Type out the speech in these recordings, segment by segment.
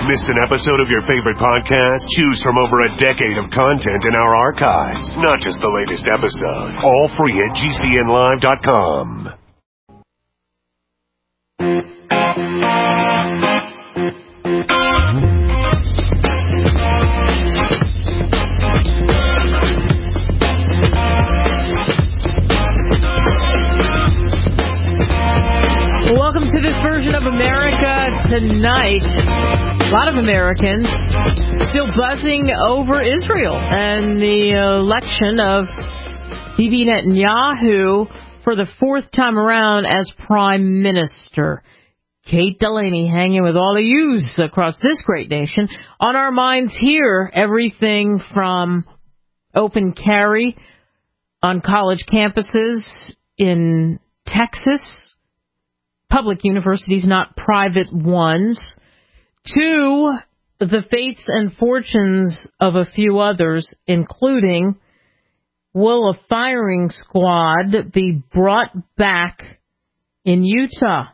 Missed an episode of your favorite podcast? Choose from over a decade of content in our archives, not just the latest episode. All free at GCNlive.com. Welcome to this version of America Tonight. A lot of Americans still buzzing over Israel and the election of Bibi Netanyahu for the fourth time around as prime minister. Kate Delaney hanging with all the youths across this great nation. On our minds here, everything from open carry on college campuses in Texas, public universities, not private ones, to the fates and fortunes of a few others, including, will a firing squad be brought back in Utah?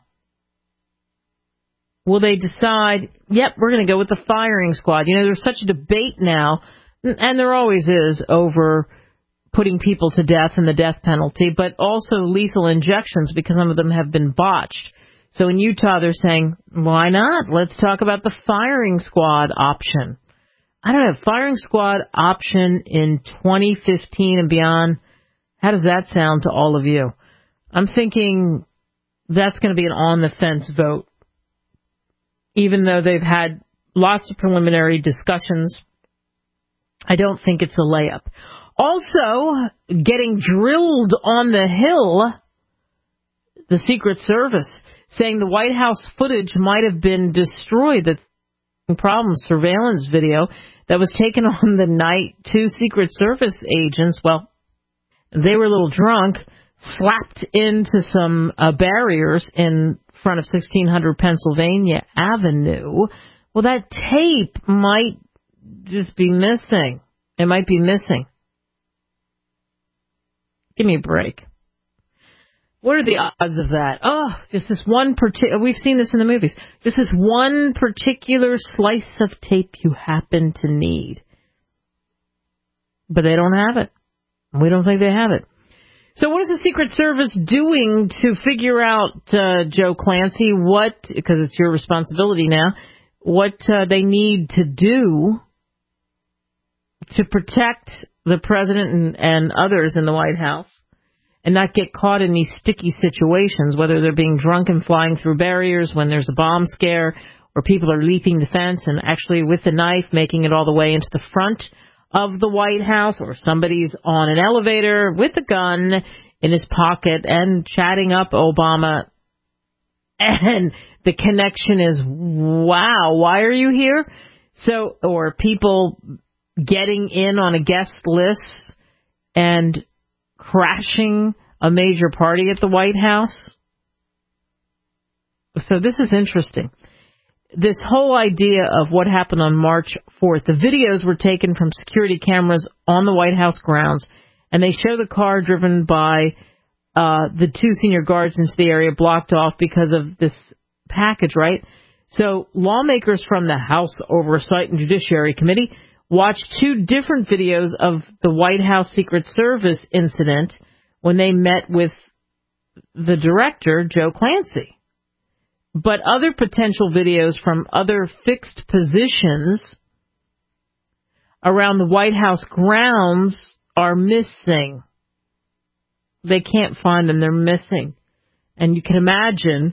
Will they decide, yep, we're going to go with the firing squad? You know, there's such a debate now, and there always is, over putting people to death and the death penalty, but also lethal injections because some of them have been botched. So in Utah, they're saying, why not? Let's talk about the firing squad option. I don't know, firing squad option in 2015 and beyond. How does that sound to all of you? I'm thinking that's going to be an on-the-fence vote, even though they've had lots of preliminary discussions. I don't think it's a layup. Also, getting drilled on the Hill, the Secret Service, saying the White House footage might have been destroyed. The problem, surveillance video that was taken on the night two Secret Service agents, well, they were a little drunk, slapped into some barriers in front of 1600 Pennsylvania Avenue. Well, that tape might just be missing. It might be missing. Give me a break. What are the odds of that? Oh, just this one particular, we've seen this in the movies, just this one particular slice of tape you happen to need. But they don't have it. We don't think they have it. So what is the Secret Service doing to figure out, Joe Clancy, because it's your responsibility now, what they need to do to protect the president and others in the White House and not get caught in these sticky situations, whether they're being drunk and flying through barriers when there's a bomb scare, or people are leaping the fence and actually with a knife making it all the way into the front of the White House, or somebody's on an elevator with a gun in his pocket and chatting up Obama. And the connection is, wow, why are you here? So, or people getting in on a guest list and crashing a major party at the White House. So this is interesting. This whole idea of what happened on March 4th, the videos were taken from security cameras on the White House grounds, and they show the car driven by the two senior guards into the area blocked off because of this package, right? So lawmakers from the House Oversight and Judiciary Committee watched two different videos of the White House Secret Service incident when they met with the director, Joe Clancy. But other potential videos from other fixed positions around the White House grounds are missing. They can't find them. They're missing. And you can imagine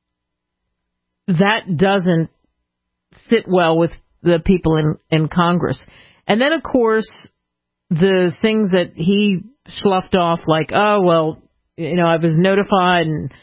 that doesn't sit well with the people in Congress. And then, of course, the things that he sloughed off, like, oh, well, you know, I was notified and,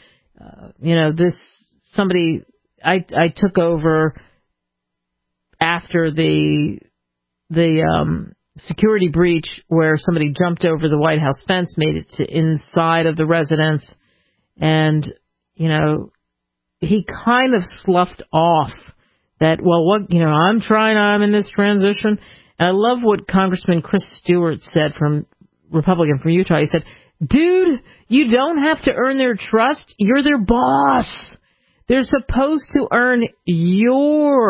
I took over after the security breach where somebody jumped over the White House fence, made it to inside of the residence. And, he kind of sloughed off that, well, I'm in this transition. And I love what Congressman Chris Stewart said, Republican from Utah. He said, dude, you don't have to earn their trust. You're their boss. They're supposed to earn your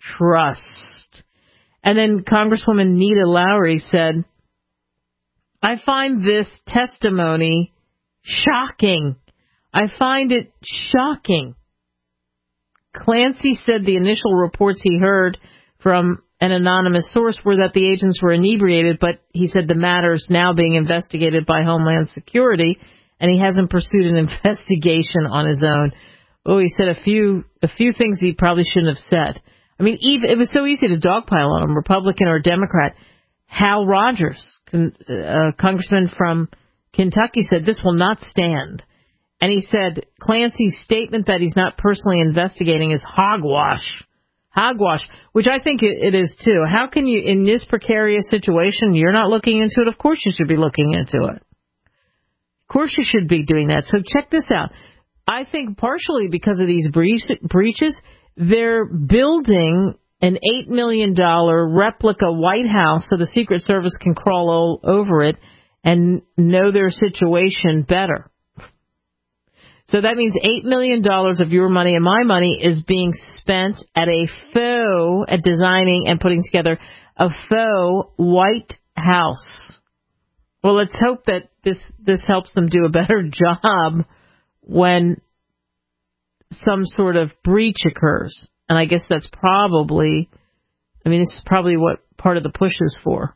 trust. And then Congresswoman Nita Lowry said, I find this testimony shocking. I find it shocking. Clancy said the initial reports he heard from an anonymous source were that the agents were inebriated, but he said the matter is now being investigated by Homeland Security, and he hasn't pursued an investigation on his own. Oh, he said a few things he probably shouldn't have said. I mean, it was so easy to dogpile on him, Republican or Democrat. Hal Rogers, congressman from Kentucky, said this will not stand. And he said Clancy's statement that he's not personally investigating is hogwash. Hogwash, which I think it is too. How can you, in this precarious situation, you're not looking into it? Of course you should be looking into it. Of course you should be doing that. So check this out. I think partially because of these breaches, they're building an $8 million replica White House so the Secret Service can crawl all over it and know their situation better. So that means $8 million of your money and my money is being spent at at designing and putting together a faux White House. Well, let's hope that this helps them do a better job when some sort of breach occurs. And I guess that's probably, this is probably what part of the push is for.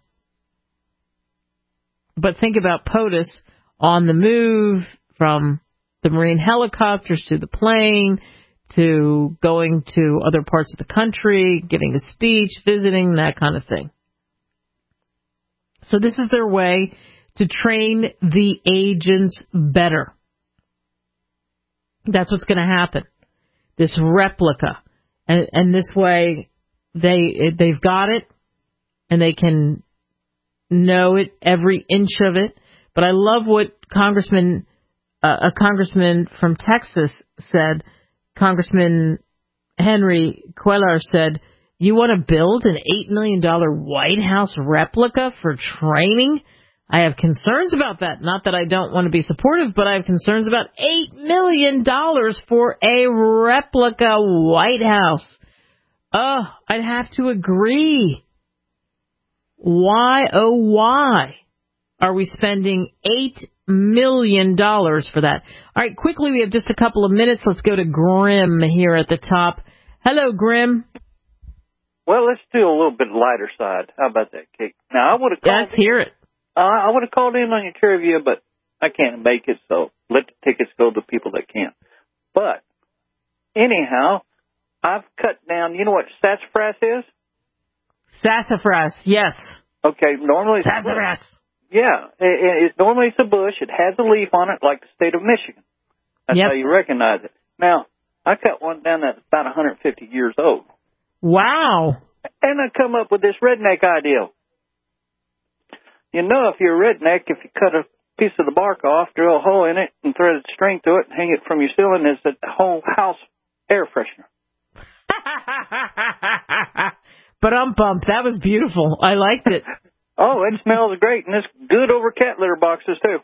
But think about POTUS on the move from the Marine helicopters to the plane to going to other parts of the country, giving a speech, visiting, that kind of thing. So this is their way to train the agents better. That's what's going to happen. This replica. And this way they've got it and they can know it, every inch of it. But I love what a congressman from Texas said. Congressman Henry Cuellar said, you want to build an $8 million White House replica for training? I have concerns about that. Not that I don't want to be supportive, but I have concerns about $8 million for a replica White House. Oh, I'd have to agree. Why, oh, why are we spending $8 million for that? All right, quickly, we have just a couple of minutes. Let's go to Grim here at the top. Hello, Grim. Well, let's do a little bit lighter side. How about that, Kate? Now, I would have called. Let's hear it. I would have called in on your trivia, but I can't make it, so let the tickets go to people that can. But anyhow, I've cut down. You know what sassafras is? Sassafras, yes. Okay, normally sassafras. Yeah, normally it's a bush. It has a leaf on it, like the state of Michigan. That's how you recognize it. Now, I cut one down that's about 150 years old. Wow. And I come up with this redneck idea. You know, if you're a redneck, if you cut a piece of the bark off, drill a hole in it, and thread a string through it, and hang it from your ceiling, it's a whole house air freshener. But that was beautiful. I liked it. Oh, it smells great, and it's good over cat litter boxes, too.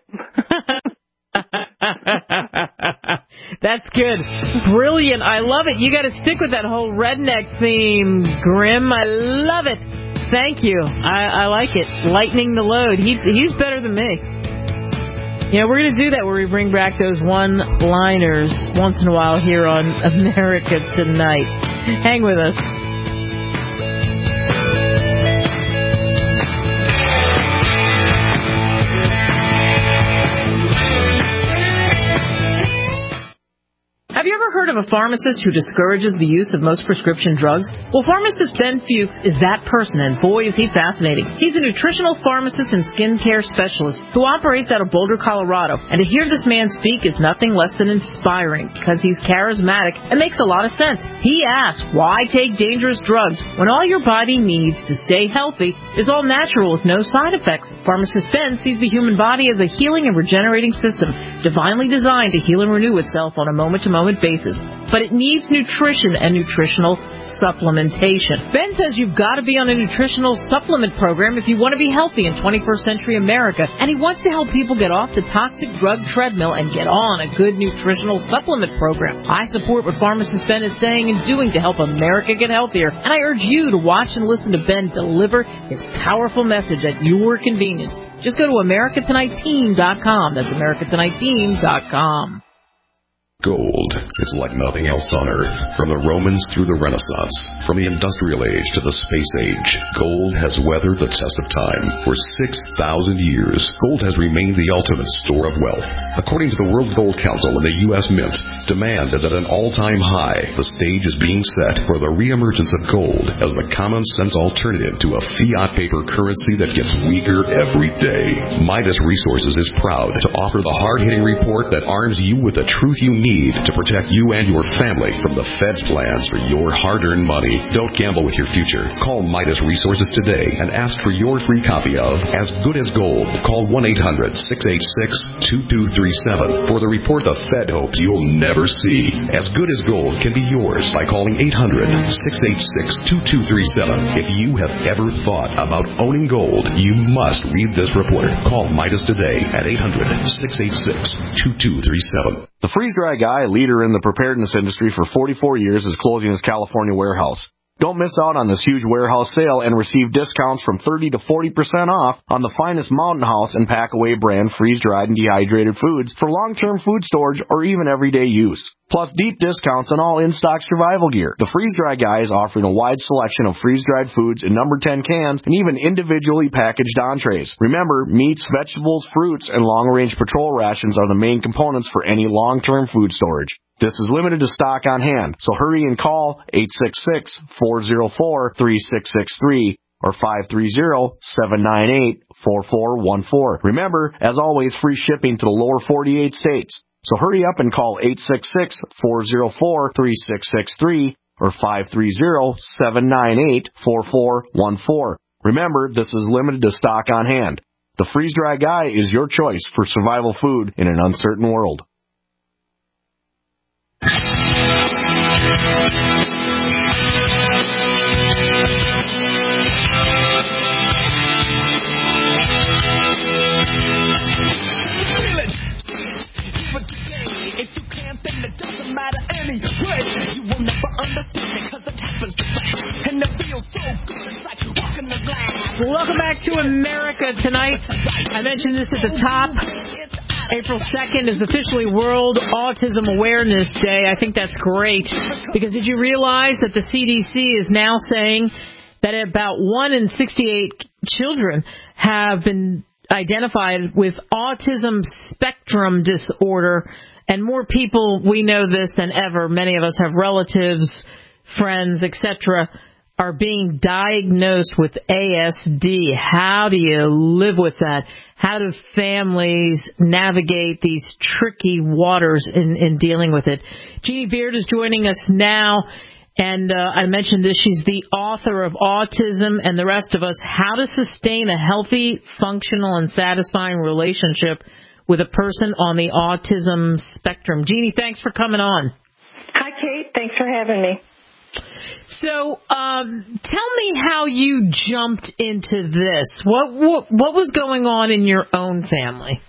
That's good. Brilliant. I love it. You got to stick with that whole redneck theme, Grim. I love it. Thank you. I like it. Lightening the load. He's better than me. We're going to do that where we bring back those one-liners once in a while here on America Tonight. Hang with us. Have you ever heard of a pharmacist who discourages the use of most prescription drugs? Well, pharmacist Ben Fuchs is that person, and boy, is he fascinating. He's a nutritional pharmacist and skincare specialist who operates out of Boulder, Colorado. And to hear this man speak is nothing less than inspiring because he's charismatic and makes a lot of sense. He asks, why take dangerous drugs when all your body needs to stay healthy is all natural with no side effects? Pharmacist Ben sees the human body as a healing and regenerating system, divinely designed to heal and renew itself on a moment-to-moment basis. but it needs nutrition and nutritional supplementation. Ben says you've got to be on a nutritional supplement program if you want to be healthy in 21st century America, and he wants to help people get off the toxic drug treadmill and get on a good nutritional supplement program. I support what pharmacist Ben is saying and doing to help America get healthier, and I urge you to watch and listen to Ben deliver his powerful message at your convenience. Just go to AmericaTonightTeam.com. That's AmericaTonightTeam.com. Gold is like nothing else on Earth. From the Romans through the Renaissance, from the Industrial Age to the Space Age, gold has weathered the test of time. For 6,000 years, gold has remained the ultimate store of wealth. According to the World Gold Council and the U.S. Mint, demand is at an all-time high. The stage is being set for the reemergence of gold as the common-sense alternative to a fiat paper currency that gets weaker every day. Midas Resources is proud to offer the hard-hitting report that arms you with the truth you need to protect you and your family from the Fed's plans for your hard-earned money. Don't gamble with your future. Call Midas Resources today and ask for your free copy of As Good as Gold. Call 1-800-686-2237 for the report the Fed hopes you'll never see. As Good as Gold can be yours by calling 800-686-2237. If you have ever thought about owning gold, you must read this report. Call Midas today at 800-686-2237. The freeze-dry guy, leader in the preparedness industry for 44 years, is closing his California warehouse. Don't miss out on this huge warehouse sale and receive discounts from 30 to 40% off on the finest Mountain House and Packaway brand freeze-dried and dehydrated foods for long-term food storage or even everyday use. Plus deep discounts on all in-stock survival gear. The Freeze-Dry Guy is offering a wide selection of freeze-dried foods in number 10 cans and even individually packaged entrees. Remember, meats, vegetables, fruits, and long-range patrol rations are the main components for any long-term food storage. This is limited to stock on hand, so hurry and call 866-404-3663 or 530-798-4414. Remember, as always, free shipping to the lower 48 states. So hurry up and call 866-404-3663 or 530-798-4414. Remember, this is limited to stock on hand. The Freeze-Dry Guy is your choice for survival food in an uncertain world. Welcome back to America Tonight. I mentioned this at the top. April 2nd is officially World Autism Awareness Day. I think that's great because did you realize that the CDC is now saying that about 1 in 68 children have been identified with autism spectrum disorder, and more people, we know this than ever, many of us have relatives, friends, etc., are being diagnosed with ASD. How do you live with that? How do families navigate these tricky waters in dealing with it? Jeannie Beard is joining us now, and I mentioned this. She's the author of Autism and the Rest of Us, How to Sustain a Healthy, Functional, and Satisfying Relationship with a Person on the Autism Spectrum. Jeannie, thanks for coming on. Hi, Kate. Thanks for having me. So, tell me how you jumped into this. What was going on in your own family?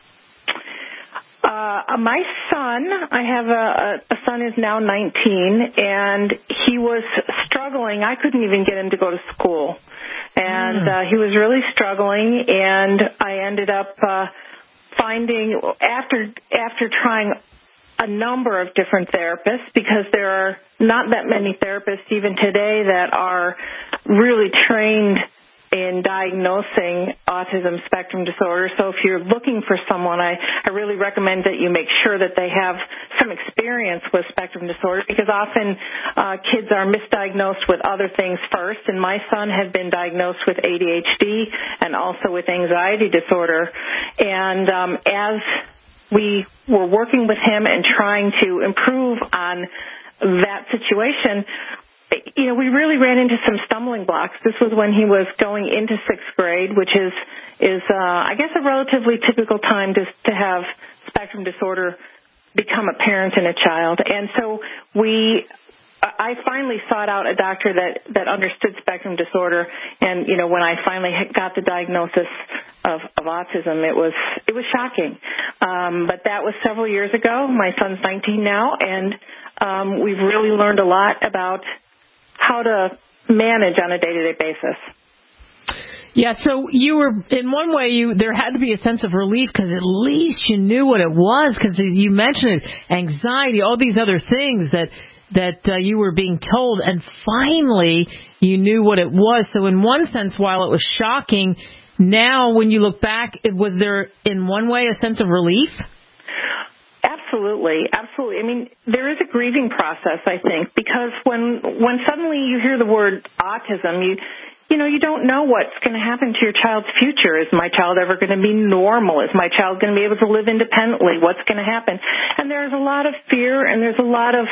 My son, I have a son who's now 19, and he was struggling. I couldn't even get him to go to school, and he was really struggling. And I ended up finding after trying a number of different therapists, because there are not that many therapists even today that are really trained in diagnosing autism spectrum disorder. So if you're looking for someone, I really recommend that you make sure that they have some experience with spectrum disorder, because often kids are misdiagnosed with other things first. And my son had been diagnosed with ADHD and also with anxiety disorder. And as we were working with him and trying to improve on that situation, you know, we really ran into some stumbling blocks. This was when he was going into 6th grade, which is I guess, a relatively typical time to have spectrum disorder become a parent and a child. And so I finally sought out a doctor that understood spectrum disorder, and when I finally got the diagnosis of autism, it was shocking. But that was several years ago. My son's 19 now, and we've really learned a lot about how to manage on a day-to-day basis. Yeah, so you were, in one way, there had to be a sense of relief because at least you knew what it was, because you mentioned it, anxiety, all these other things that you were being told, and finally you knew what it was. So in one sense, while it was shocking, now when you look back, was there in one way a sense of relief? Absolutely. I mean, there is a grieving process, I think, because when suddenly you hear the word autism, you don't know what's going to happen to your child's future. Is my child ever going to be normal? Is my child going to be able to live independently? What's going to happen? And there's a lot of fear, and there's a lot of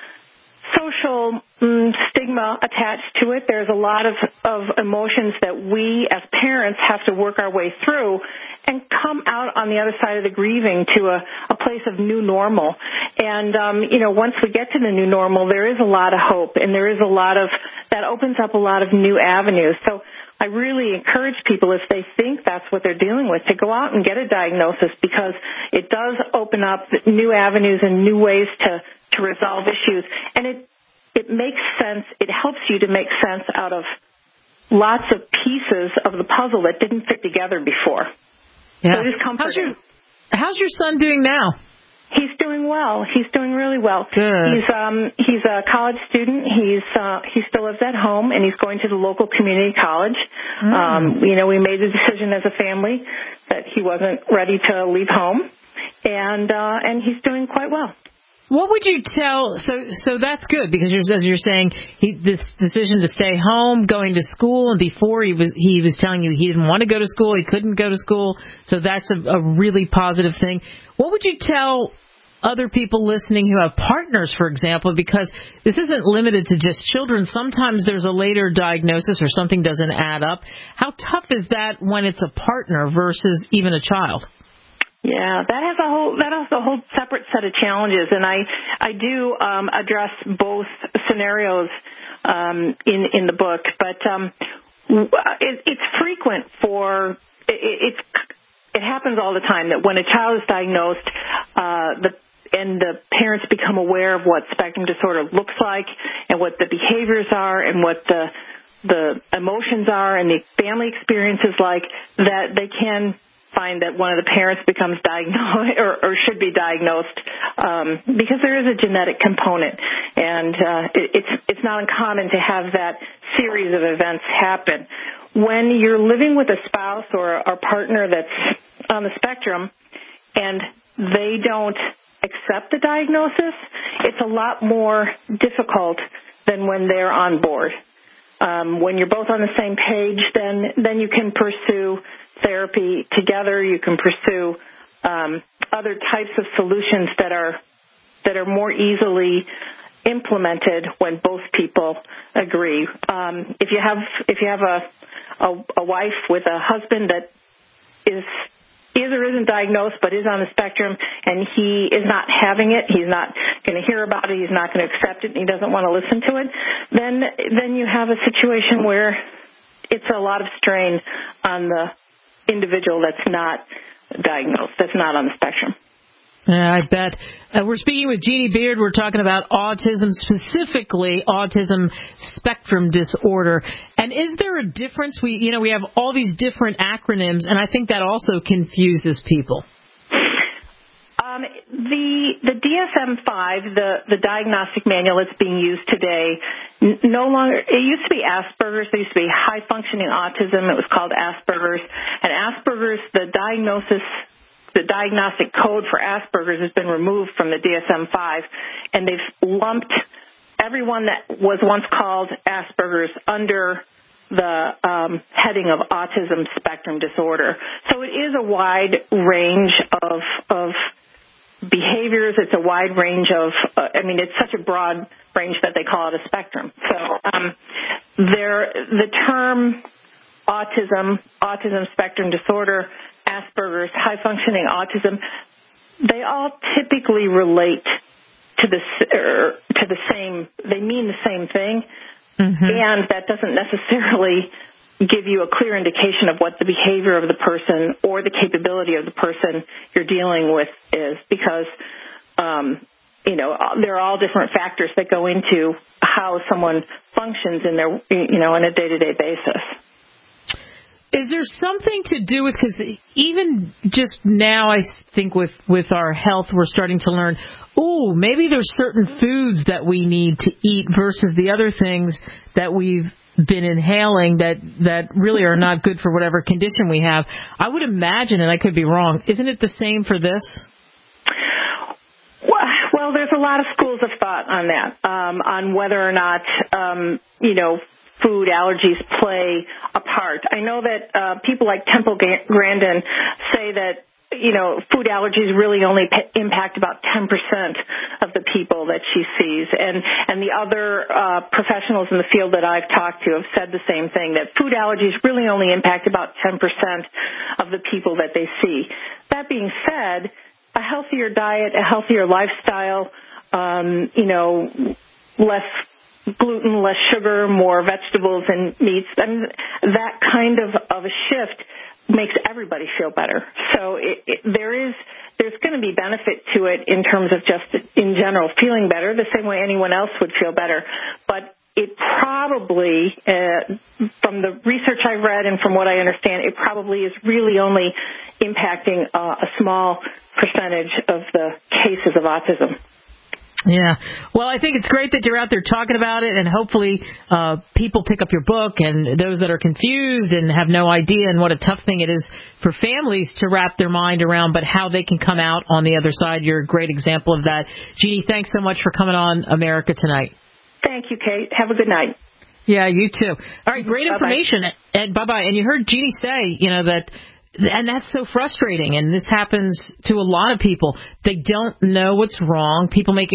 social stigma attached to it. There's a lot of emotions that we as parents have to work our way through and come out on the other side of the grieving to a place of new normal. And, once we get to the new normal, there is a lot of hope, and there is that opens up a lot of new avenues. So I really encourage people, if they think that's what they're dealing with, to go out and get a diagnosis, because it does open up new avenues and new ways to resolve issues. And it makes sense. It helps you to make sense out of lots of pieces of the puzzle that didn't fit together before. Yeah. So it is comforting. How's your son doing now? He's doing well. He's doing really well. Good. He's a college student. He still lives at home, and he's going to the local community college. We made the decision as a family that he wasn't ready to leave home, and he's doing quite well. What would you tell? So that's good, because as you're saying, this decision to stay home, going to school, and before he was telling you he didn't want to go to school, he couldn't go to school. So that's a really positive thing. What would you tell other people listening who have partners, for example, because this isn't limited to just children. Sometimes there's a later diagnosis or something doesn't add up. How tough is that when it's a partner versus even a child? Yeah, that has a whole separate set of challenges, and I do address both scenarios in the book. But it's frequent it happens all the time that when a child is diagnosed, and the parents become aware of what spectrum disorder looks like and what the behaviors are and what the emotions are and the family experience is like, that they can find that one of the parents becomes diagnosed or should be diagnosed because there is a genetic component, and it's not uncommon to have that series of events happen. When you're living with a spouse or a partner that's on the spectrum and they don't accept the diagnosis, it's a lot more difficult than when they're on board. When you're both on the same page, then you can pursue therapy together. You can pursue other types of solutions that are more easily implemented when both people agree. If you have a wife with a husband that is or isn't diagnosed but is on the spectrum, and he is not having it, he's not going to hear about it, he's not going to accept it, and he doesn't want to listen to it, then you have a situation where it's a lot of strain on the individual that's not diagnosed, that's not on the spectrum. I bet. We're speaking with Jeannie Beard. We're talking about autism, specifically autism spectrum disorder. And is there a difference? We have all these different acronyms, and I think that also confuses people. The DSM-5, the diagnostic manual that's being used today, no longer, it used to be Asperger's. There used to be high-functioning autism. It was called Asperger's. And Asperger's, the diagnostic code for Asperger's has been removed from the DSM-5, and they've lumped everyone that was once called Asperger's under the heading of autism spectrum disorder. So it is a wide range of behaviors. It's a wide range of, it's such a broad range that they call it a spectrum. So the term autism spectrum disorder, Asperger's, high-functioning autism, they all typically relate to the same. They mean the same thing, and that doesn't necessarily give you a clear indication of what the behavior of the person or the capability of the person you're dealing with is, because there are all different factors that go into how someone functions in their on a day-to-day basis. Is there something to do with, because even just now I think with our health we're starting to learn, maybe there's certain foods that we need to eat versus the other things that we've been inhaling that really are not good for whatever condition we have. I would imagine, and I could be wrong, isn't it the same for this? Well, there's a lot of schools of thought on that, on whether or not, food allergies play a part. I know that people like Temple Grandin say that, food allergies really only impact about 10% of the people that she sees. And the other professionals in the field that I've talked to have said the same thing, that food allergies really only impact about 10% of the people that they see. That being said, a healthier diet, a healthier lifestyle, less gluten, less sugar, more vegetables and meats, that kind of a shift makes everybody feel better. So there's going to be benefit to it in terms of just in general feeling better, the same way anyone else would feel better. But it probably, from the research I've read and from what I understand, it probably is really only impacting a small percentage of the cases of autism. Yeah. Well, I think it's great that you're out there talking about it, and hopefully people pick up your book, and those that are confused and have no idea, and what a tough thing it is for families to wrap their mind around, but how they can come out on the other side. You're a great example of that. Jeannie, thanks so much for coming on America Tonight. Thank you, Kate. Have a good night. Yeah, you too. All right, great information. And bye-bye. And you heard Jeannie say, that... And that's so frustrating, and this happens to a lot of people. They don't know what's wrong. People make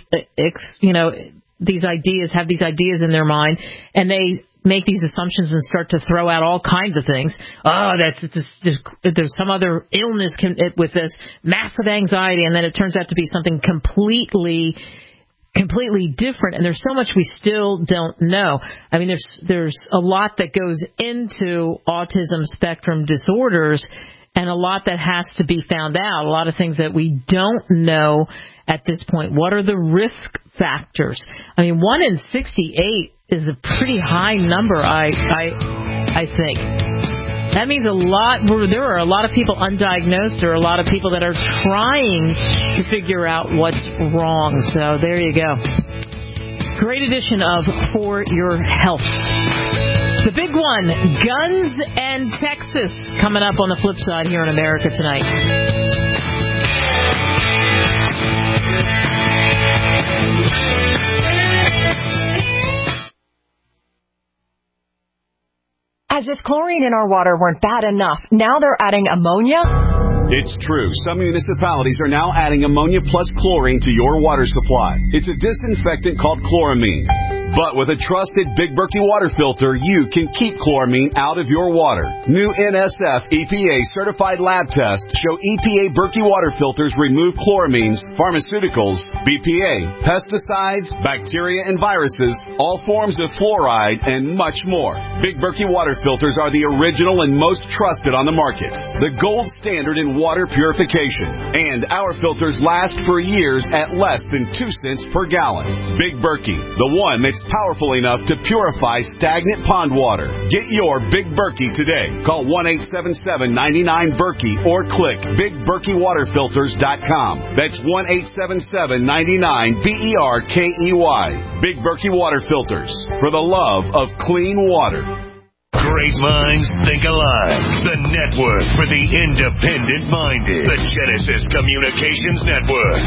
these ideas, have these ideas in their mind, and they make these assumptions and start to throw out all kinds of things. There's some other illness with this, massive anxiety, and then it turns out to be something completely different, and there's so much we still don't know. I mean, there's a lot that goes into autism spectrum disorders, and a lot that has to be found out, a lot of things that we don't know at this point. What are the risk factors? I mean, 1 in 68 is a pretty high number, I think. That means there are a lot of people undiagnosed. There are a lot of people that are trying to figure out what's wrong. So there you go. Great edition of For Your Health. The big one, guns and Texas, coming up on the flip side here in America Tonight. As if chlorine in our water weren't bad enough, now they're adding ammonia? It's true. Some municipalities are now adding ammonia plus chlorine to your water supply. It's a disinfectant called chloramine. But with a trusted Big Berkey water filter, you can keep chloramine out of your water. New NSF EPA certified lab tests show EPA Berkey water filters remove chloramines, pharmaceuticals, BPA, pesticides, bacteria and viruses, all forms of fluoride, and much more. Big Berkey water filters are the original and most trusted on the market. The gold standard in water purification. And our filters last for years at less than 2 cents per gallon. Big Berkey, the one that's powerful enough to purify stagnant pond water. Get your Big Berkey today. Call 1-877-99-BERKEY or click BigBerkeyWaterFilters.com. That's 1-877-99-BERKEY. Big Berkey Water Filters, for the love of clean water. Great minds think alike. The network for the independent-minded. The Genesis Communications Network.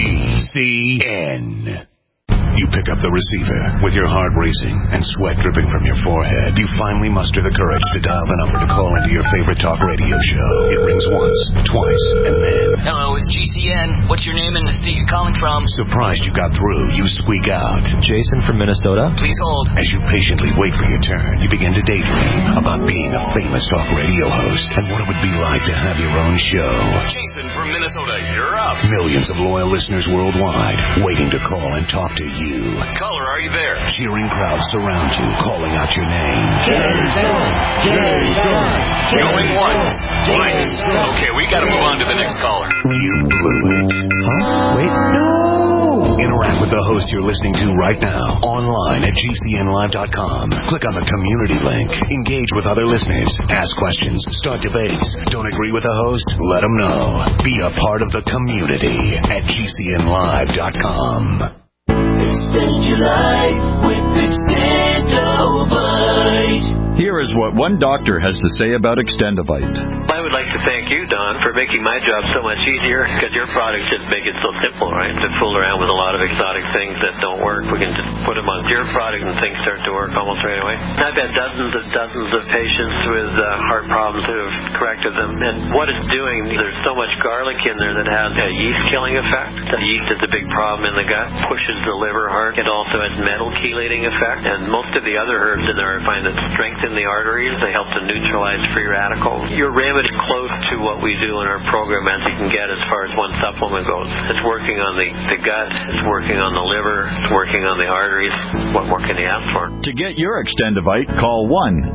GCN. You pick up the receiver with your heart racing and sweat dripping from your forehead. You finally muster the courage to dial the number to call into your favorite talk radio show. It rings once, twice, and then... Hello, it's GCN. What's your name and the state you're calling from? Surprised you got through, you squeak out. Jason from Minnesota. Please hold. As you patiently wait for your turn, you begin to daydream about being a famous talk radio host and what it would be like to have your own show. Jason Kevin from Minnesota, you're up. Millions of loyal listeners worldwide waiting to call and talk to you. Caller, are you there? Cheering crowds surround you, calling out your name. Jason! Going once, twice. Okay, we gotta move on to the next caller. You blew it. Huh? Wait, no! Interact with the host you're listening to right now, online at GCNlive.com. Click on the community link. Engage with other listeners. Ask questions. Start debates. Don't agree with the host? Let them know. Be a part of the community at GCNlive.com. Extend your life with Extendovite. Here is what one doctor has to say about Extendovite. I would like to thank you, Don, for making my job so much easier, because your products just make it so simple, right? To fool around with a lot of exotic things that don't work, we can just put them on your product and things start to work almost right away. I've had dozens and dozens of patients with heart problems who have corrected them, and what it's doing, there's so much garlic in there that has a yeast-killing effect. The yeast is a big problem in the gut, pushes the liver hard. It also has metal chelating effect, and most of the other herbs in there I find that strengthen the arteries. They help to neutralize free radicals. Your remedy is close to what we do in our program as you can get as far as one supplement goes. It's working on the gut, it's working on the liver, it's working on the arteries. What more can you ask for? To get your Extendovite, call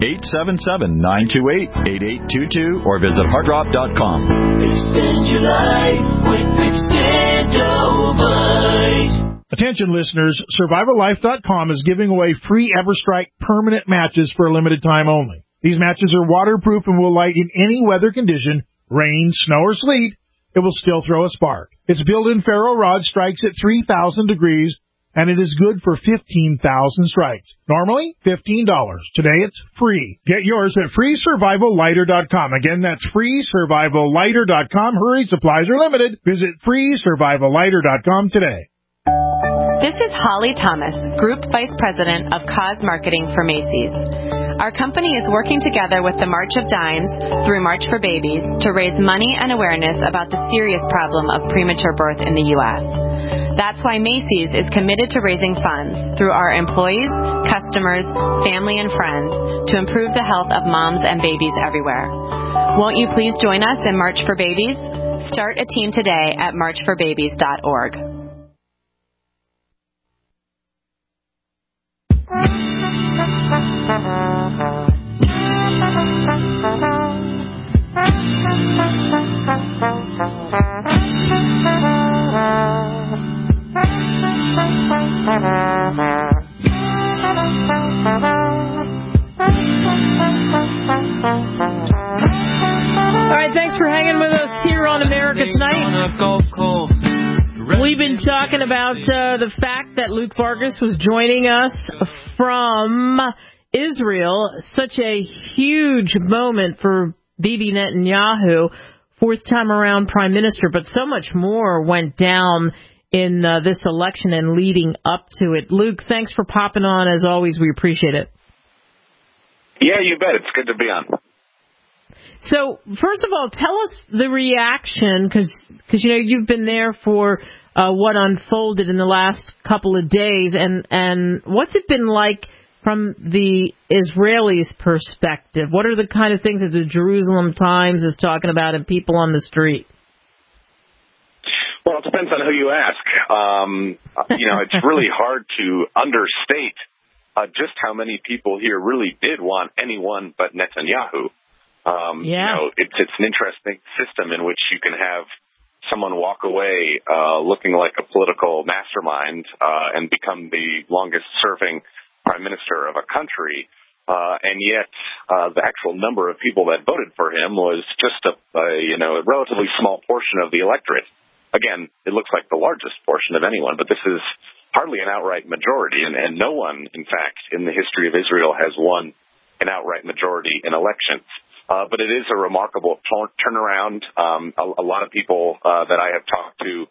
1-877-928-8822 or visit heartdrop.com. Extend your life with Extendovite. Attention listeners, SurvivalLife.com is giving away free EverStrike permanent matches for a limited time only. These matches are waterproof and will light in any weather condition, rain, snow, or sleet. It will still throw a spark. Its built-in ferro rod strikes at 3,000 degrees, and it is good for 15,000 strikes. Normally, $15. Today, it's free. Get yours at FreeSurvivalLighter.com. Again, that's FreeSurvivalLighter.com. Hurry, supplies are limited. Visit FreeSurvivalLighter.com today. This is Holly Thomas, Group Vice President of Cause Marketing for Macy's. Our company is working together with the March of Dimes through March for Babies to raise money and awareness about the serious problem of premature birth in the U.S. That's why Macy's is committed to raising funds through our employees, customers, family, and friends to improve the health of moms and babies everywhere. Won't you please join us in March for Babies? Start a team today at marchforbabies.org. All right, thanks for hanging with us here on America Tonight. We've been talking about the fact that Luke Vargas was joining us from Israel. Such a huge moment for Bibi Netanyahu, fourth time around prime minister, but so much more went down in this election and leading up to it. Luke, thanks for popping on. As always, we appreciate it. Yeah, you bet. It's good to be on. So, first of all, tell us the reaction, because you know, you've been there for what unfolded in the last couple of days, and what's it been like from the Israelis' perspective? What are the kind of things that the Jerusalem Times is talking about and people on the street? Well, it depends on who you ask. You know, it's really hard to understate just how many people here really did want anyone but Netanyahu. You know, it's an interesting system in which you can have someone walk away looking like a political mastermind and become the longest-serving prime minister of a country, and yet the actual number of people that voted for him was just a relatively small portion of the electorate. Again, it looks like the largest portion of anyone, but this is hardly an outright majority, and no one, in fact, in the history of Israel has won an outright majority in elections. But it is a remarkable turnaround. A lot of people that I have talked to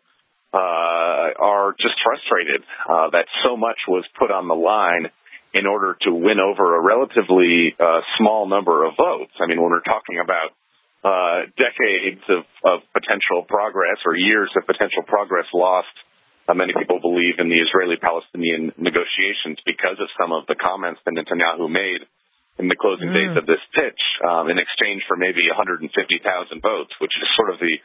are just frustrated that so much was put on the line in order to win over a relatively small number of votes. I mean, when we're talking about decades of potential progress or years of potential progress lost, many people believe in the Israeli-Palestinian negotiations because of some of the comments that Netanyahu made in the closing days of this pitch in exchange for maybe 150,000 votes, which is sort of the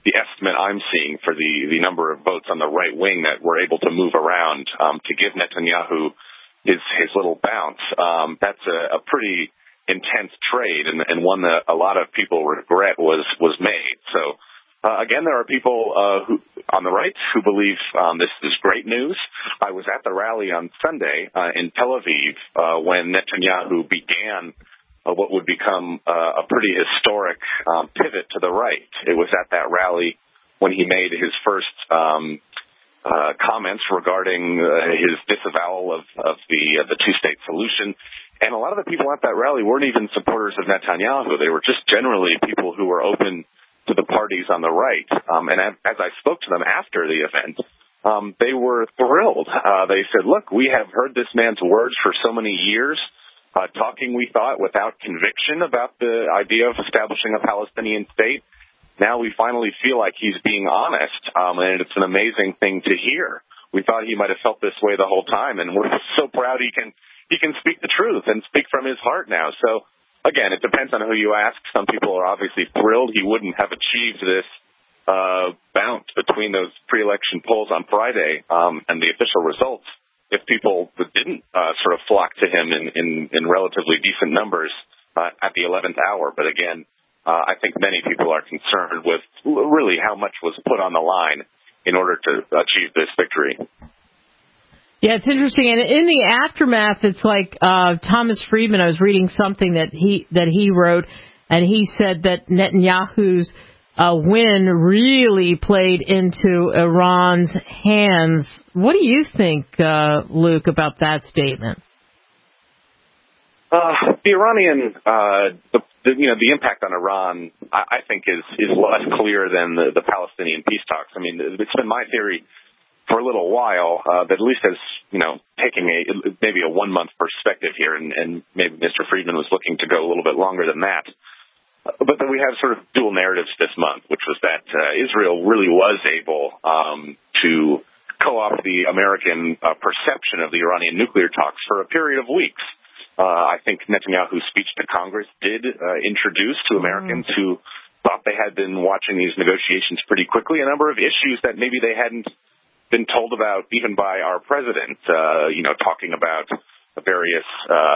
the estimate I'm seeing for the number of votes on the right wing that were able to move around to give Netanyahu his little bounce. That's a pretty intense trade and one that a lot of people regret was made. So again, there are people who on the right who believe this is great news. I was at the rally on Sunday in Tel Aviv when Netanyahu began what would become a pretty historic pivot to the right. It was at that rally when he made his first comments regarding his disavowal of the two-state solution. And a lot of the people at that rally weren't even supporters of Netanyahu. They were just generally people who were open to the parties on the right. And as I spoke to them after the event, they were thrilled. They said, look, we have heard this man's words for so many years, talking, we thought, without conviction about the idea of establishing a Palestinian state. Now we finally feel like he's being honest, and it's an amazing thing to hear. We thought he might have felt this way the whole time, and we're so proud he can speak the truth and speak from his heart now. So, again, it depends on who you ask. Some people are obviously thrilled he wouldn't have achieved this bounce between those pre-election polls on Friday and the official results if people didn't sort of flock to him in relatively decent numbers at the 11th hour. But again, I think many people are concerned with really how much was put on the line in order to achieve this victory. Yeah, it's interesting. And in the aftermath, it's like Thomas Friedman, I was reading something that he wrote, and he said that Netanyahu's win really played into Iran's hands. What do you think, Luke, about that statement? The Iranian, the impact on Iran, I think is less clear than the Palestinian peace talks. I mean, it's been my theory for a little while that at least as, taking maybe a 1-month perspective here, and maybe Mr. Friedman was looking to go a little bit longer than that. But then we have sort of dual narratives this month, which was that Israel really was able to co-opt the American perception of the Iranian nuclear talks for a period of weeks. I think Netanyahu's speech to Congress did introduce to Americans who thought they had been watching these negotiations pretty quickly a number of issues that maybe they hadn't been told about even by our president, talking about the various,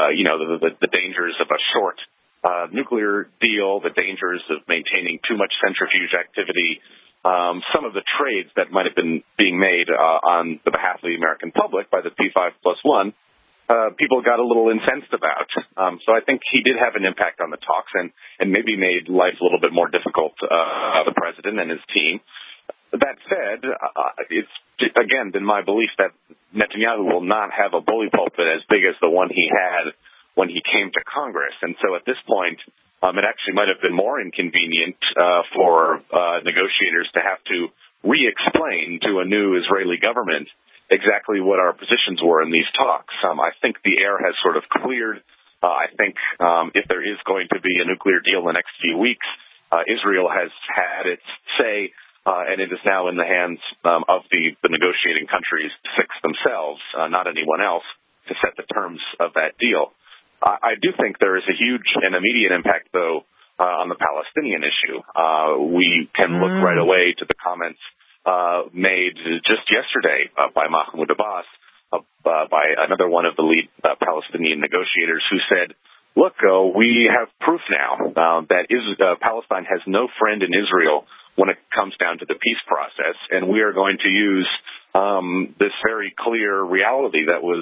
the dangers of a short nuclear deal, the dangers of maintaining too much centrifuge activity, some of the trades that might have been being made on the behalf of the American public by the P5+1, people got a little incensed about. So I think he did have an impact on the talks and maybe made life a little bit more difficult for the president and his team. That said, it's, again, been my belief that Netanyahu will not have a bully pulpit as big as the one he had when he came to Congress. And so at this point, it actually might have been more inconvenient for negotiators to have to re-explain to a new Israeli government exactly what our positions were in these talks. I think the air has sort of cleared. I think if there is going to be a nuclear deal in the next few weeks, Israel has had its say, and it is now in the hands of the negotiating countries to fix themselves, not anyone else, to set the terms of that deal. I do think there is a huge and immediate impact, though, on the Palestinian issue. We can look right away to the comments made just yesterday by Mahmoud Abbas, by another one of the lead Palestinian negotiators, who said, look, we have proof now that Palestine has no friend in Israel when it comes down to the peace process, and we are going to use this very clear reality that was,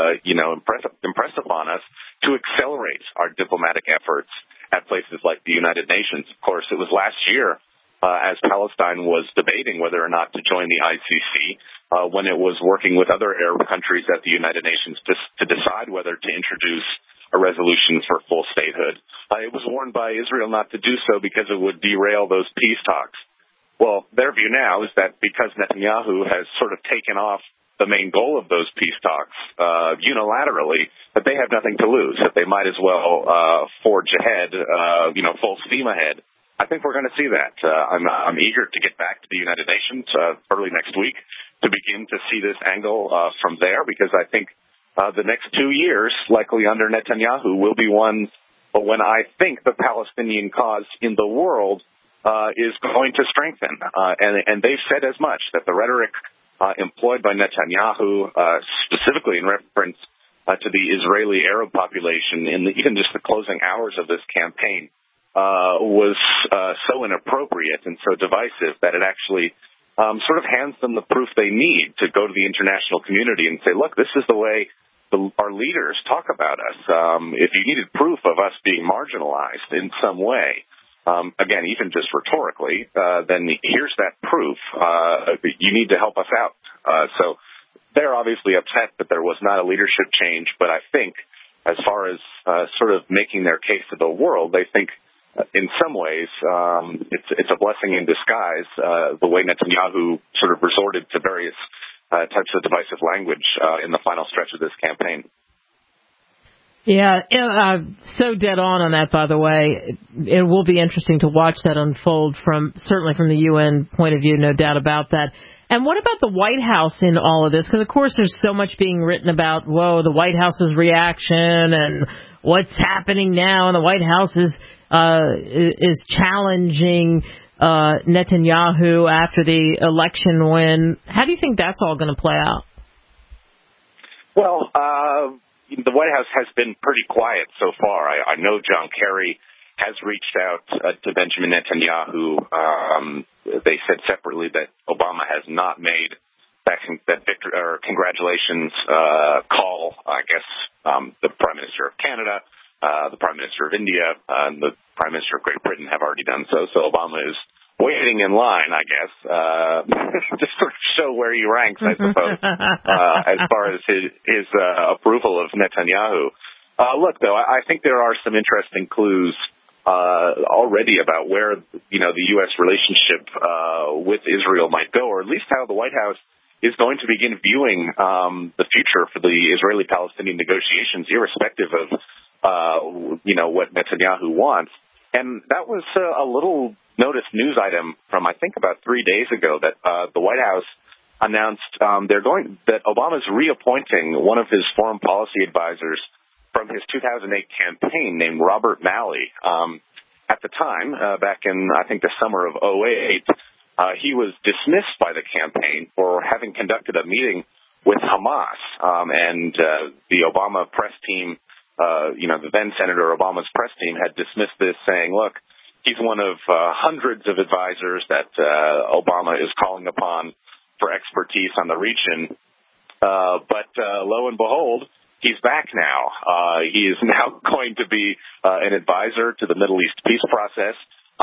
impressed upon us to accelerate our diplomatic efforts at places like the United Nations. Of course, it was last year, as Palestine was debating whether or not to join the ICC, when it was working with other Arab countries at the United Nations to decide whether to introduce a resolution for full statehood. It was warned by Israel not to do so because it would derail those peace talks. Well, their view now is that because Netanyahu has sort of taken off the main goal of those peace talks unilaterally, that they have nothing to lose, that they might as well forge ahead, full steam ahead. I think we're going to see that. I'm eager to get back to the United Nations early next week to begin to see this angle from there, because I think the next 2 years, likely under Netanyahu, will be one when I think the Palestinian cause in the world is going to strengthen. And they've said as much, that the rhetoric employed by Netanyahu, specifically in reference to the Israeli Arab population in even just the closing hours of this campaign, was so inappropriate and so divisive that it actually sort of hands them the proof they need to go to the international community and say, look, this is the way our leaders talk about us. If you needed proof of us being marginalized in some way, again, even just rhetorically, then here's that proof. You need to help us out. So they're obviously upset that there was not a leadership change, but I think as far as sort of making their case to the world, they think in some ways it's a blessing in disguise, the way Netanyahu sort of resorted to various types of divisive language in the final stretch of this campaign. Yeah, so dead on that, by the way. It will be interesting to watch that unfold certainly from the UN point of view, no doubt about that. And what about the White House in all of this? Because, of course, there's so much being written about, the White House's reaction and what's happening now, and the White House is challenging Netanyahu after the election win. How do you think that's all going to play out? Well, the White House has been pretty quiet so far. I know John Kerry has reached out to Benjamin Netanyahu. They said separately that Obama has not made that congratulations call. I guess the Prime Minister of Canada, the Prime Minister of India, and the Prime Minister of Great Britain have already done so. So Obama is waiting in line, I guess, to sort of show where he ranks, I suppose, as far as his approval of Netanyahu. Look, though, I think there are some interesting clues already about where, the U.S. relationship with Israel might go, or at least how the White House is going to begin viewing the future for the Israeli-Palestinian negotiations, irrespective of, what Netanyahu wants. And that was a little noticed news item from, I think, about 3 days ago that the White House announced that Obama's reappointing one of his foreign policy advisors from his 2008 campaign named Robert Malley. At the time, back in, I think, the summer of 2008, he was dismissed by the campaign for having conducted a meeting with Hamas. And the Obama press team, the then Senator Obama's press team had dismissed this, saying, look, he's one of hundreds of advisors that Obama is calling upon for expertise on the region. But lo and behold, he's back now. He is now going to be an advisor to the Middle East peace process.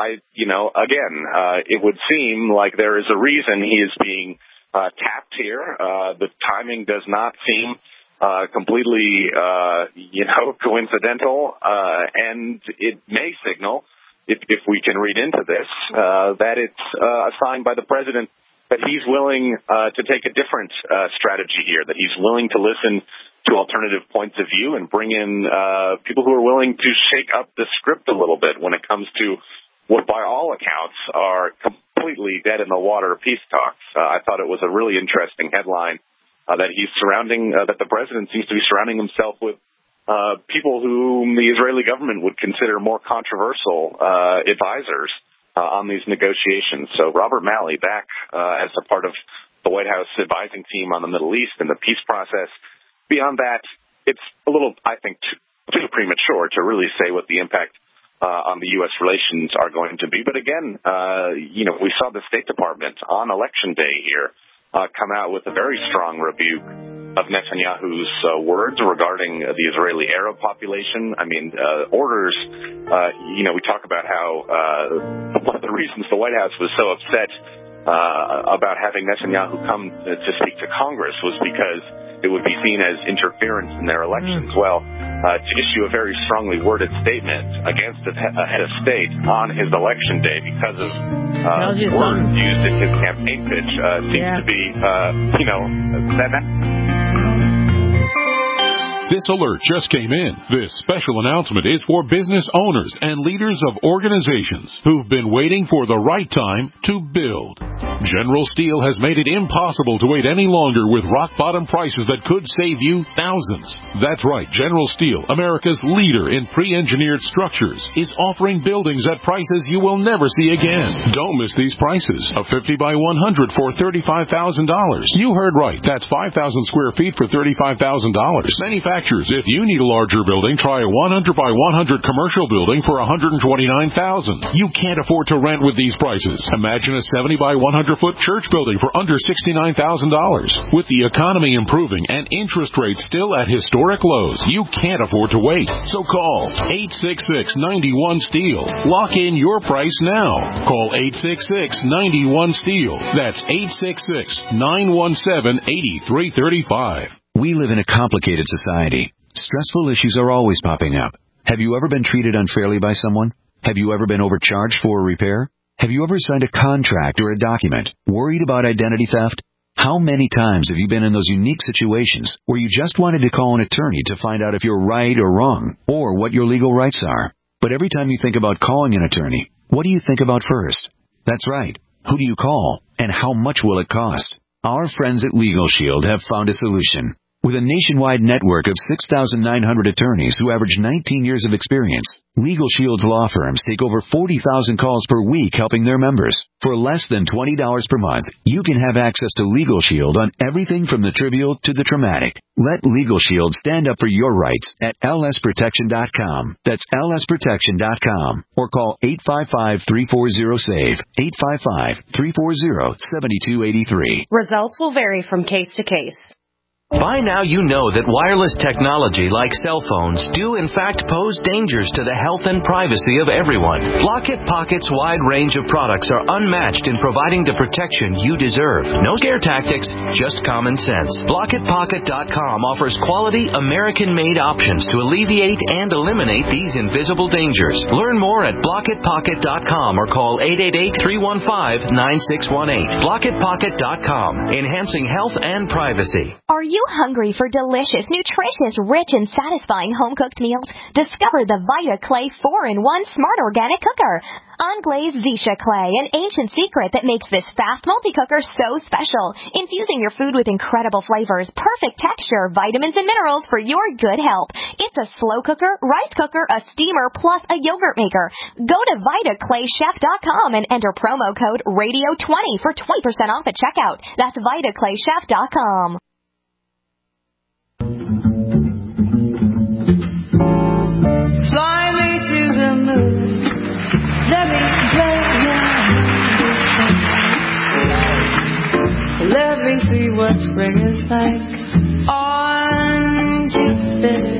It would seem like there is a reason he is being tapped here. The timing does not seem completely, coincidental, and it may signal, if we can read into this, that it's a sign by the president that he's willing to take a different strategy here, that he's willing to listen to alternative points of view and bring in people who are willing to shake up the script a little bit when it comes to what, by all accounts, are completely dead in the water peace talks. I thought it was a really interesting headline that that the president seems to be surrounding himself with people whom the Israeli government would consider more controversial advisors on these negotiations. So Robert Malley back as a part of the White House advising team on the Middle East and the peace process. Beyond that, it's a little, I think, too premature to really say what the impact on the U.S. relations are going to be. But again, we saw the State Department on Election Day here come out with a very strong rebuke of Netanyahu's words regarding the Israeli Arab population. I mean, orders, we talk about how one of the reasons the White House was so upset about having Netanyahu come to speak to Congress was because it would be seen as interference in their elections. Well, to issue a very strongly worded statement against a head of state on his election day because of words used in his campaign pitch seems to be, This alert just came in. This special announcement is for business owners and leaders of organizations who've been waiting for the right time to build. General Steel has made it impossible to wait any longer with rock-bottom prices that could save you thousands. That's right. General Steel, America's leader in pre-engineered structures, is offering buildings at prices you will never see again. Don't miss these prices. A 50 by 100 for $35,000. You heard right. That's 5,000 square feet for $35,000. Manufacturers, if you need a larger building, try a 100 by 100 commercial building for $129,000. You can't afford to rent with these prices. Imagine a 70 by 100 foot church building for under $69,000. With the economy improving and interest rates still at historic lows, you can't afford to wait. So call 866-91-STEEL. Lock in your price now. Call 866-91-STEEL. That's 866-917-8335. We live in a complicated society. Stressful issues are always popping up. Have you ever been treated unfairly by someone? Have you ever been overcharged for a repair? Have you ever signed a contract or a document worried about identity theft? How many times have you been in those unique situations where you just wanted to call an attorney to find out if you're right or wrong, or what your legal rights are? But every time you think about calling an attorney, what do you think about first? That's right. Who do you call, and how much will it cost? Our friends at Legal Shield have found a solution. With a nationwide network of 6,900 attorneys who average 19 years of experience, Legal Shield's law firms take over 40,000 calls per week helping their members. For less than $20 per month, you can have access to Legal Shield on everything from the trivial to the traumatic. Let Legal Shield stand up for your rights at lsprotection.com. That's lsprotection.com. Or call 855-340-SAVE, 855-340-7283. Results will vary from case to case. By now you know that wireless technology like cell phones do in fact pose dangers to the health and privacy of everyone. Blockit Pocket's wide range of products are unmatched in providing the protection you deserve. No scare tactics, just common sense. BlockitPocket.com offers quality American-made options to alleviate and eliminate these invisible dangers. Learn more at BlockitPocket.com or call 888-315-9618. BlockitPocket.com, enhancing health and privacy. Are you hungry for delicious, nutritious, rich, and satisfying home-cooked meals? Discover the Vita Clay 4-in-1 Smart Organic Cooker. Unglazed Zisha clay, an ancient secret that makes this fast multi-cooker so special. Infusing your food with incredible flavors, perfect texture, vitamins, and minerals for your good health. It's a slow cooker, rice cooker, a steamer, plus a yogurt maker. Go to VitaClayChef.com and enter promo code RADIO20 for 20% off at checkout. That's VitaClayChef.com. Fly me to the moon. Let me play your Let me see what spring is like on Jupiter.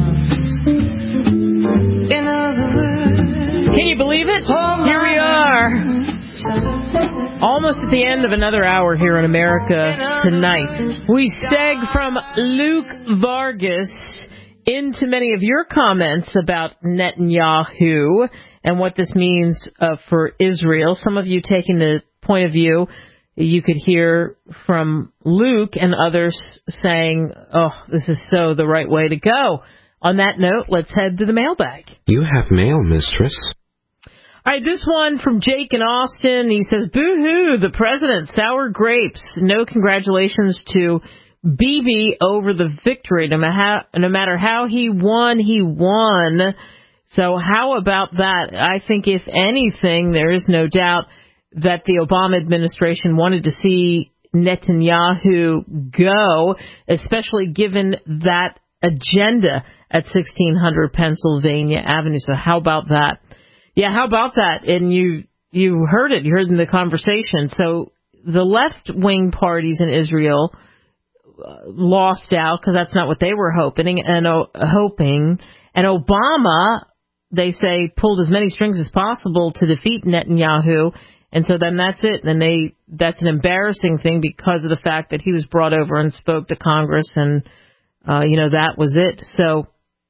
In other words, can you believe it? Here we are. Almost at the end of another hour here in America Tonight. We seg from Luke Vargas into many of your comments about Netanyahu and what this means for Israel. Some of you taking the point of view you could hear from Luke and others saying, oh, this is so the right way to go. On that note, let's head to the mailbag. You have mail, mistress. All right, this one from Jake in Austin. He says, boo-hoo, the president, sour grapes. No congratulations to Bibi over the victory. No matter how he won. So how about that? I think, if anything, there is no doubt that the Obama administration wanted to see Netanyahu go, especially given that agenda at 1600 Pennsylvania Avenue. So how about that? Yeah, how about that? And you heard it. You heard in the conversation. So the left-wing parties in Israel lost out because that's not what they were hoping. And Obama, they say, pulled as many strings as possible to defeat Netanyahu. And so then that's it. And that's an embarrassing thing because of the fact that he was brought over and spoke to Congress, and that was it. So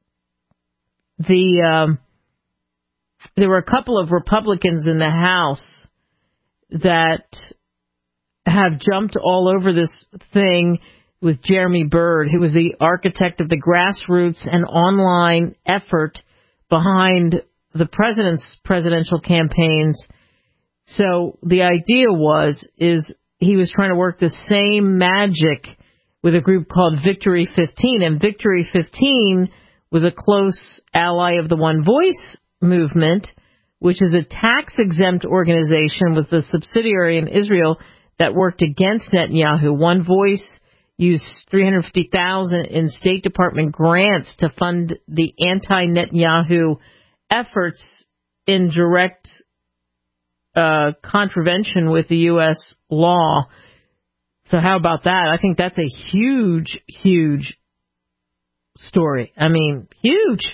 there were a couple of Republicans in the House that have jumped all over this thing with Jeremy Bird, who was the architect of the grassroots and online effort behind the president's presidential campaigns. So the idea is he was trying to work the same magic with a group called Victory 15, and Victory 15 was a close ally of the One Voice movement, which is a tax-exempt organization with a subsidiary in Israel that worked against Netanyahu. One Voice used $350,000 in State Department grants to fund the anti-Netanyahu efforts in direct contravention with the U.S. law. So how about that? I think that's a huge, huge story. I mean, huge.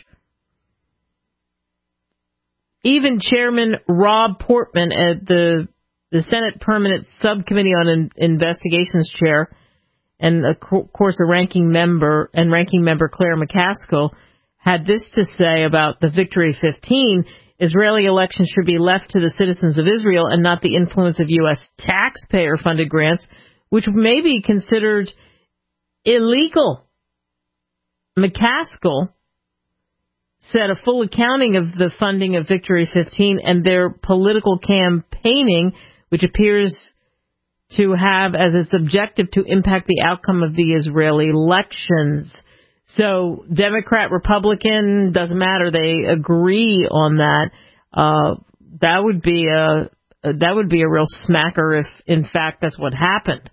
Even Chairman Rob Portman at the Senate Permanent Subcommittee on Investigations chair, and of course a ranking member Claire McCaskill, had this to say about the Victory 15. Israeli elections should be left to the citizens of Israel and not the influence of U.S. taxpayer-funded grants, which may be considered illegal. McCaskill said a full accounting of the funding of Victory 15 and their political campaigning, which appears to have as its objective to impact the outcome of the Israeli elections. So Democrat, Republican, doesn't matter. They agree on that. That would be a real smacker if, in fact, that's what happened.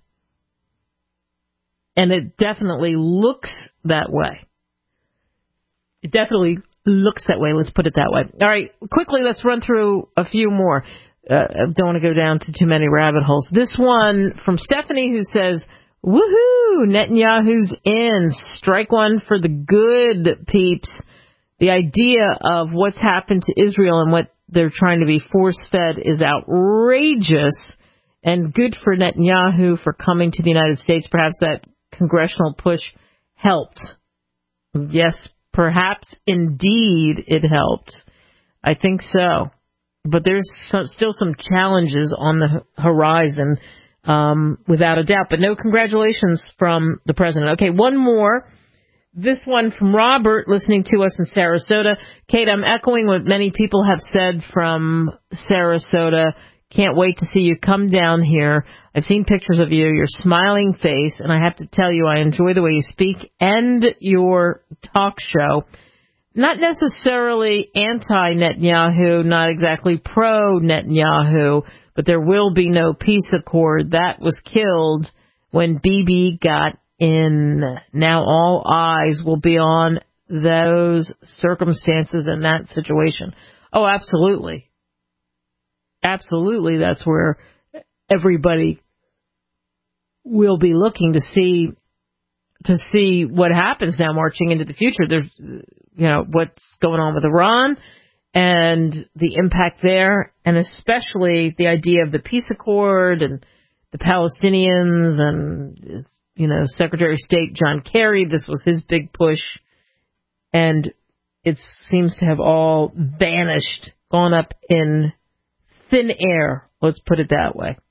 And it definitely looks that way. It definitely looks that way. Let's put it that way. All right, quickly, let's run through a few more. I don't want to go down to too many rabbit holes. This one from Stephanie, who says, woohoo, Netanyahu's in. Strike one for the good, peeps. The idea of what's happened to Israel and what they're trying to be force-fed is outrageous, and good for Netanyahu for coming to the United States. Perhaps that congressional push helped. Yes, perhaps indeed it helped. I think so. But there's still some challenges on the horizon, without a doubt. But no congratulations from the president. Okay, one more. This one from Robert, listening to us in Sarasota. Kate, I'm echoing what many people have said from Sarasota. Can't wait to see you come down here. I've seen pictures of you, your smiling face, and I have to tell you, I enjoy the way you speak and your talk show. Not necessarily anti-Netanyahu, not exactly pro-Netanyahu, but there will be no peace accord. That was killed when Bibi got in. Now all eyes will be on those circumstances and that situation. Oh, absolutely. Absolutely, that's where everybody will be looking to see what happens now marching into the future. There's, what's going on with Iran and the impact there, and especially the idea of the peace accord and the Palestinians and, Secretary of State John Kerry. This was his big push, and it seems to have all vanished, gone up in thin air. Let's put it that way.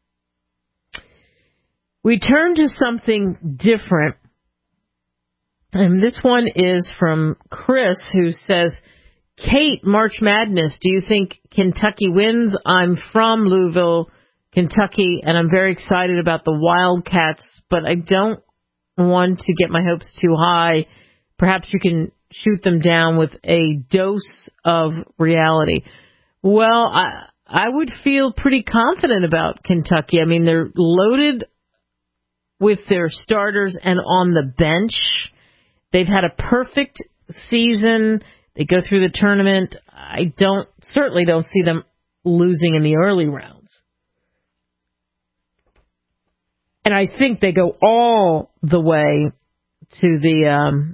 We turn to something different. And this one is from Chris, who says, Kate, March Madness, do you think Kentucky wins? I'm from Louisville, Kentucky, and I'm very excited about the Wildcats, but I don't want to get my hopes too high. Perhaps you can shoot them down with a dose of reality. Well, I would feel pretty confident about Kentucky. I mean, they're loaded with their starters and on the bench. They've had a perfect season. They go through the tournament. I certainly don't see them losing in the early rounds. And I think they go all the way to the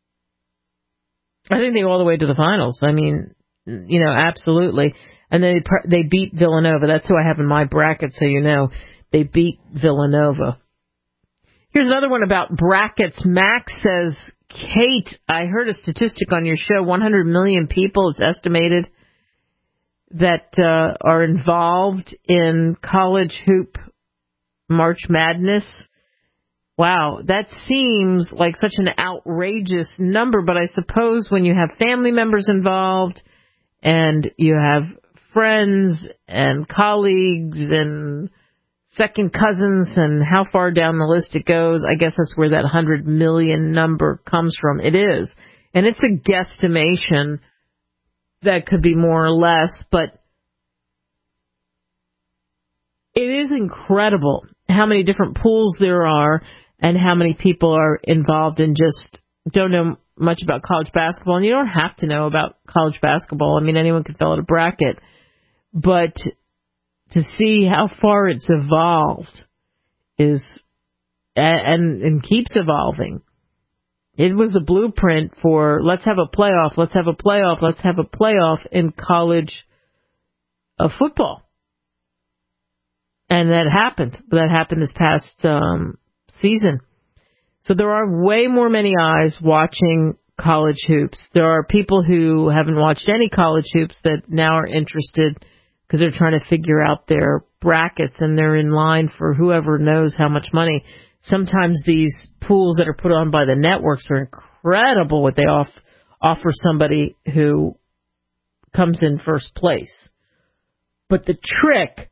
finals. I mean, absolutely. And they beat Villanova. That's who I have in my bracket, so you know. They beat Villanova. Here's another one about brackets. Max says, Kate, I heard a statistic on your show. 100 million people, it's estimated, that are involved in college hoop March Madness. Wow, that seems like such an outrageous number, but I suppose when you have family members involved and you have friends and colleagues and second cousins and how far down the list it goes, I guess that's where that 100 million number comes from. It is. And it's a guesstimation that could be more or less, but it is incredible how many different pools there are and how many people are involved and just don't know much about college basketball. And you don't have to know about college basketball. I mean, anyone can fill out a bracket. But to see how far it's evolved is, and keeps evolving. It was the blueprint for let's have a playoff, let's have a playoff, let's have a playoff in college football. And that happened. That happened this past season. So there are way more many eyes watching college hoops. There are people who haven't watched any college hoops that now are interested because they're trying to figure out their brackets and they're in line for whoever knows how much money. Sometimes these pools that are put on by the networks are incredible what they offer somebody who comes in first place. But the trick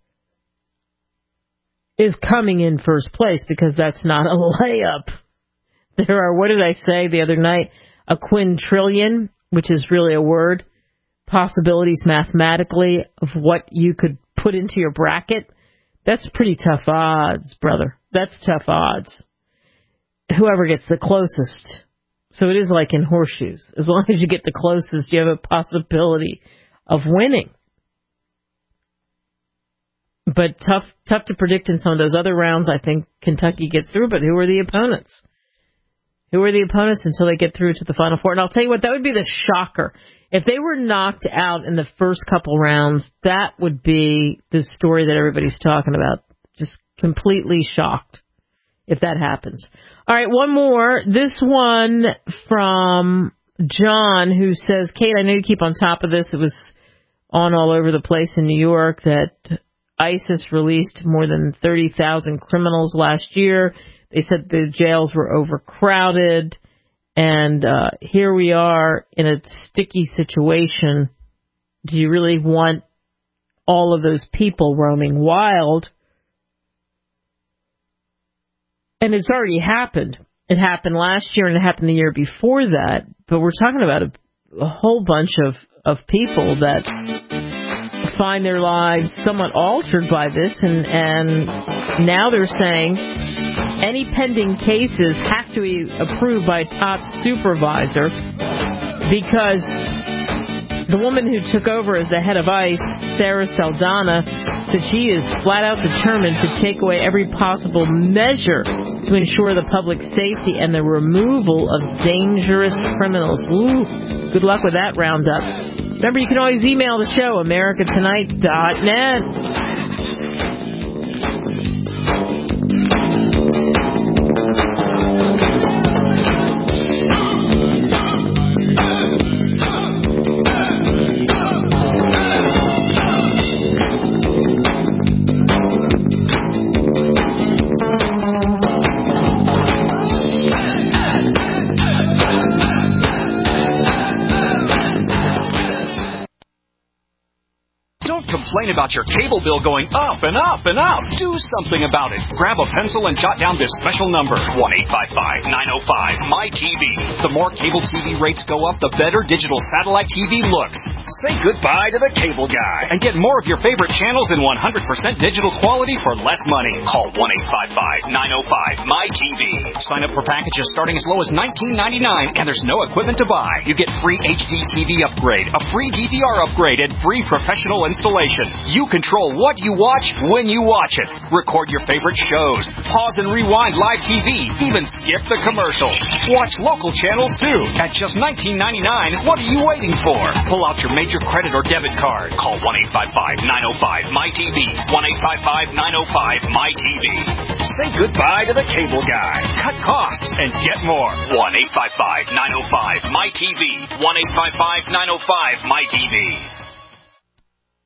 is coming in first place because that's not a layup. There are, what did I say the other night? A quintillion, which is really a word, possibilities mathematically of what you could put into your bracket. That's pretty tough odds, brother. That's tough odds. Whoever gets the closest. So it is like in horseshoes. As long as you get the closest, you have a possibility of winning. But tough to predict in some of those other rounds. I think Kentucky gets through, but who are the opponents? Who are the opponents until they get through to the Final Four? And I'll tell you what, that would be the shocker. If they were knocked out in the first couple rounds, that would be the story that everybody's talking about. Just completely shocked if that happens. All right, one more. This one from John, who says, Kate, I know you keep on top of this. It was on all over the place in New York that ISIS released more than 30,000 criminals last year. They said the jails were overcrowded. And here we are in a sticky situation. Do you really want all of those people roaming wild? And it's already happened. It happened last year and it happened the year before that. But we're talking about a whole bunch of people that find their lives somewhat altered by this. And now they're saying any pending cases have to be approved by a top supervisor because the woman who took over as the head of ICE, Sarah Saldana, said she is flat out determined to take away every possible measure to ensure the public safety and the removal of dangerous criminals. Ooh, good luck with that roundup. Remember, you can always email the show, americatonight.net. Complain about your cable bill going up and up and up. Do something about it. Grab a pencil and jot down this special number, 1-855-905-MY-TV. The more cable TV rates go up, the better digital satellite TV looks. Say goodbye to the cable guy and get more of your favorite channels in 100% digital quality for less money. Call 1-855-905-MY-TV. Sign up for packages starting as low as $19.99 and there's no equipment to buy. You get free HD TV upgrade, a free DVR upgrade, and free professional installation. You control what you watch when you watch it. Record your favorite shows. Pause and rewind live TV. Even skip the commercials. Watch local channels too. At just $19.99, what are you waiting for? Pull out your major credit or debit card. Call 1-855-905-MY-TV. 1-855-905-MY-TV. Say goodbye to the cable guy. Cut costs and get more. 1-855-905-MY-TV. 1-855-905-MY-TV.